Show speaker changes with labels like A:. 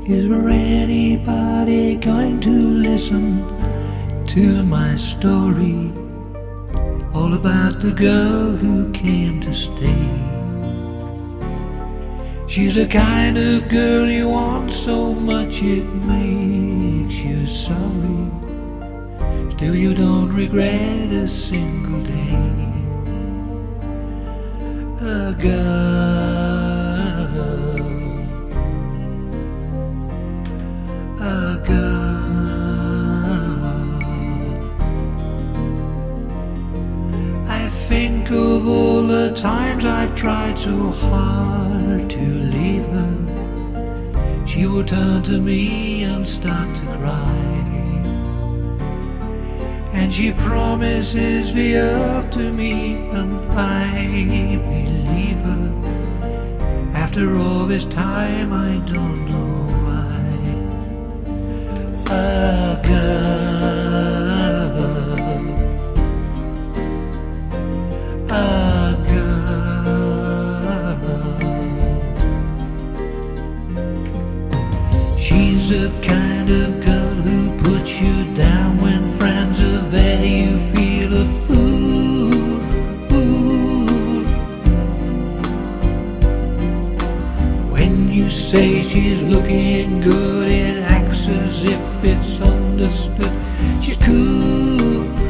A: Is there anybody going to listen to my story? All about the girl who came to stay. She's the kind of girl you want so much it makes you sorry. Still you don't regret a single day. A girl, a girl. I think of all the times I've tried so hard to leave her. She will turn to me and start to cry, and she promises the earth to me, and I believe her. After all this time I don't know why. A girl, a girl. She's the kind of girl who puts you down when friends are there. You feel a fool, fool. When you say she's looking good, it acts as if it's understood. She's cool,